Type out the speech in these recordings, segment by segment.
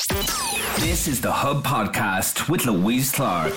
This is the Hub Podcast with Louise Clark.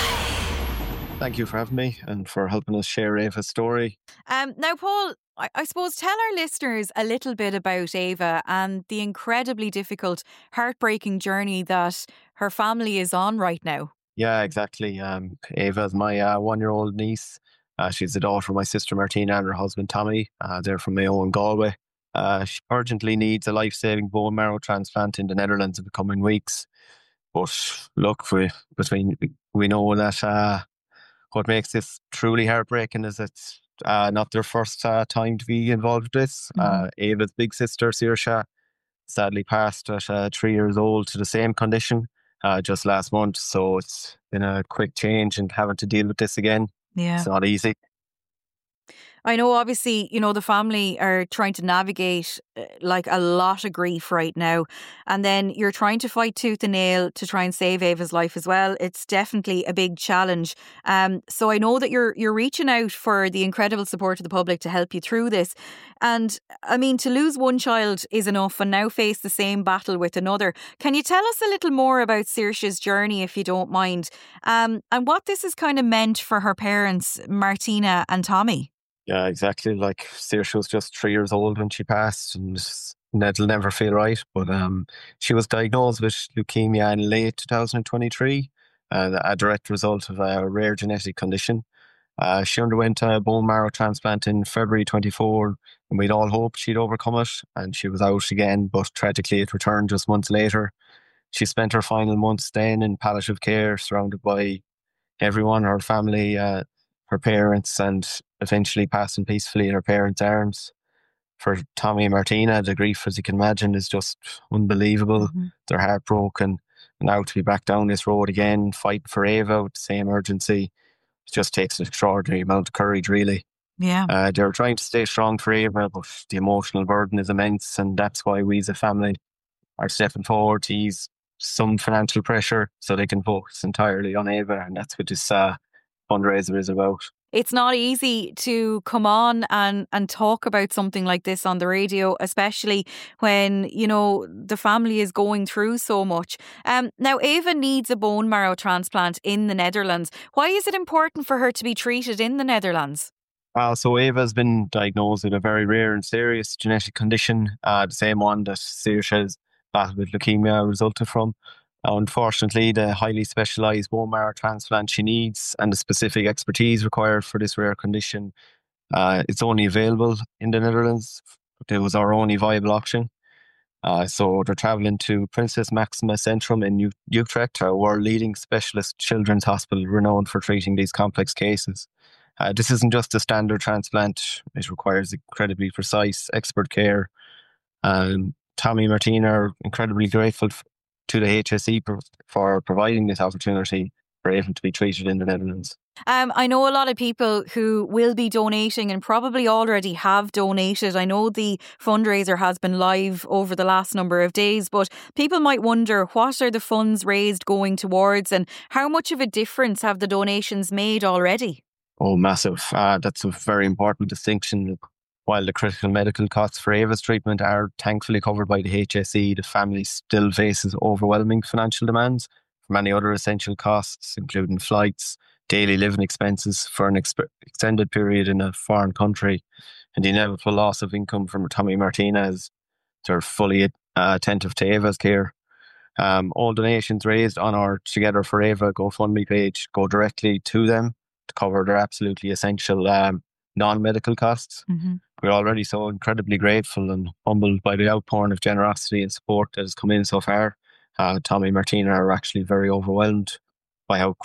Thank you for having me and for helping us share Ava's story. Now, Paul, I suppose tell our listeners a little bit about Ava and the incredibly difficult, heartbreaking journey that her family is on right now. Yeah, exactly. Ava is my one-year-old niece. She's the daughter of my sister Martina and her husband Tommy. They're from Mayo in Galway. She urgently needs a life-saving bone marrow transplant in the Netherlands in the coming weeks. But look, we know that what makes this truly heartbreaking is it's not their first time to be involved with this. Ava's big sister, Saoirse, sadly passed at 3 years old to the same condition just last month. So it's been a quick change and having to deal with this again. Yeah. It's not easy. I know, obviously, the family are trying to navigate like a lot of grief right now. And then you're trying to fight tooth and nail to try and save Ava's life as well. It's definitely a big challenge. So I know that you're reaching out for the incredible support of the public to help you through this. And I mean, to lose one child is enough and now face the same battle with another. Can you tell us a little more about Saoirse's journey, if you don't mind? And what this has kind of meant for her parents, Martina and Tommy? Yeah, exactly. Like Saoirse was just 3 years old when she passed, and that'll never feel right. But she was diagnosed with leukemia in late 2023, a direct result of a rare genetic condition. She underwent a bone marrow transplant in February 24, and we'd all hoped she'd overcome it, and she was out again, but tragically it returned just months later. She spent her final months then in palliative care, surrounded by everyone, her family, her parents, and eventually passing peacefully in her parents' arms. For Tommy and Martina, the grief, as you can imagine, is just unbelievable. They're heartbroken. And now to be back down this road again, fighting for Ava with the same urgency, it just takes an extraordinary amount of courage, really. Yeah. They're trying to stay strong for Ava, but the emotional burden is immense, and that's why we as a family are stepping forward to ease some financial pressure so they can focus entirely on Ava, and that's what this fundraiser is about. It's not easy to come on and talk about something like this on the radio, especially when, the family is going through so much. Now, Ava needs a bone marrow transplant in the Netherlands. Why is it important for her to be treated in the Netherlands? So Ava's been diagnosed with a very rare and serious genetic condition, the same one that Saoirse's battle with leukemia resulted from. Unfortunately, the highly specialised bone marrow transplant she needs and the specific expertise required for this rare condition, it's only available in the Netherlands. It was our only viable option. So they're travelling to Princess Maxima Centrum in Utrecht, a world-leading specialist children's hospital renowned for treating these complex cases. This isn't just a standard transplant. It requires incredibly precise, expert care. Tommy and Martina are incredibly grateful to the HSE for providing this opportunity for Ava to be treated in the Netherlands. I know a lot of people who will be donating and probably already have donated. I know the fundraiser has been live over the last number of days, but people might wonder, what are the funds raised going towards and how much of a difference have the donations made already? Oh, massive. That's a very important distinction. While the critical medical costs for Ava's treatment are thankfully covered by the HSE, the family still faces overwhelming financial demands for many other essential costs, including flights, daily living expenses for an extended period in a foreign country, and the inevitable loss of income from Tommy and Martina as they're fully attentive to Ava's care. All donations raised on our Together for Ava GoFundMe page go directly to them to cover their absolutely essential non-medical costs. We're already so incredibly grateful and humbled by the outpouring of generosity and support that has come in so far. Tommy and Martina are actually very overwhelmed by how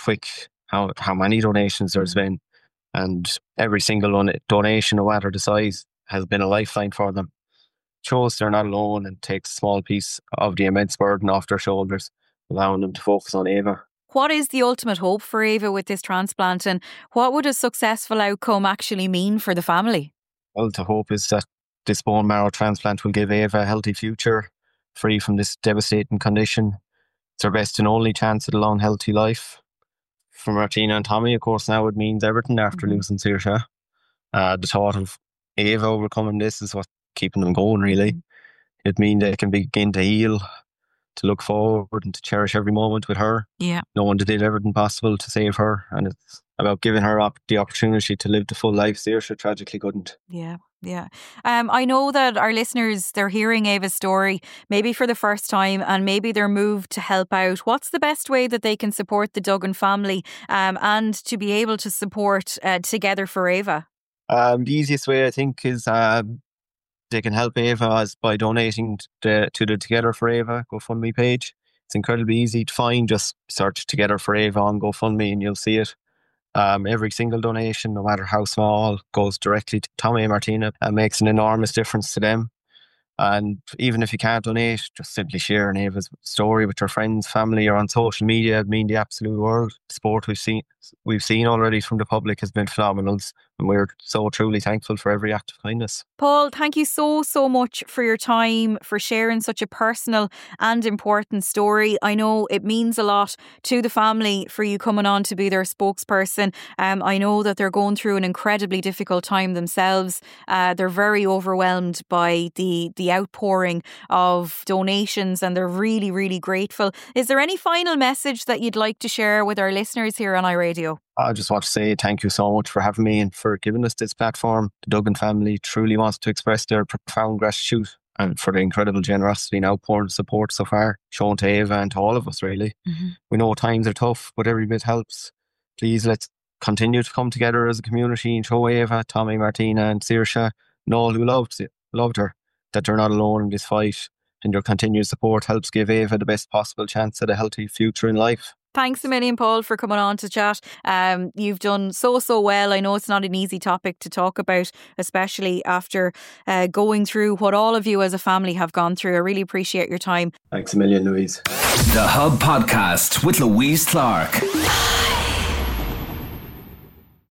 many donations there's been. And every single donation, no matter the size, has been a lifeline for them. Shows they're not alone and takes a small piece of the immense burden off their shoulders, allowing them to focus on Ava. What is the ultimate hope for Ava with this transplant, and what would a successful outcome actually mean for the family? Well, the hope is that this bone marrow transplant will give Ava a healthy future, free from this devastating condition. It's her best and only chance at a long, healthy life. For Martina and Tommy, of course, now it means everything after losing Saoirse. The thought of Ava overcoming this is what's keeping them going, really. It means they can begin to heal to look forward and to cherish every moment with her. Yeah. Knowing they did everything possible to save her, and it's about giving her the opportunity to live the full life Saoirse tragically couldn't. Yeah. Yeah. I know that our listeners, they're hearing Ava's story maybe for the first time, and maybe they're moved to help out. What's the best way that they can support the Duggan family and to be able to support Together for Ava? The easiest way, I think, is they can help Ava by donating to the Together for Ava GoFundMe page. It's incredibly easy to find. Just search Together for Ava on GoFundMe and you'll see it. Every single donation, no matter how small, goes directly to Tommy and Martina and makes an enormous difference to them. And even if you can't donate, just simply share Ava's story with your friends, family, or on social media. It'd mean the absolute world. The support we've seen already from the public has been phenomenal, and we're so truly thankful for every act of kindness. Paul, thank you so much for your time, for sharing such a personal and important story. I know it means a lot to the family for you coming on to be their spokesperson. I know that they're going through an incredibly difficult time themselves. They're very overwhelmed by the outpouring of donations, and they're really, really grateful. Is there any final message that you'd like to share with our listeners here on iRadio? I just want to say thank you so much for having me and for giving us this platform. The Duggan family truly wants to express their profound gratitude and for the incredible generosity and outpouring support so far shown to Ava and to all of us, really. Mm-hmm. We know times are tough, but every bit helps. Please let's continue to come together as a community and show Ava, Tommy, Martina and Saoirse and all who loved her that they're not alone in this fight, and your continued support helps give Ava the best possible chance at a healthy future in life. Thanks a million, Paul, for coming on to chat. You've done so well. I know it's not an easy topic to talk about, especially after going through what all of you as a family have gone through. I really appreciate your time. Thanks a million, Louise. The Hub Podcast with Louise Clark.